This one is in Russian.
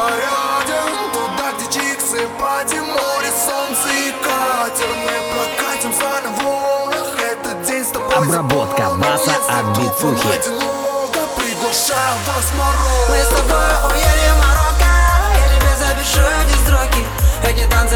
зарядим туда, где чиксы, пати, море, солнце и катер. Мы прокатимся на волнах, этот день с тобой. Обработка баса от Бицухи. Приглашаю вас, Марокко. Мы с тобой уедем в Марокко, я тебе запишу эти строки. Эти танцы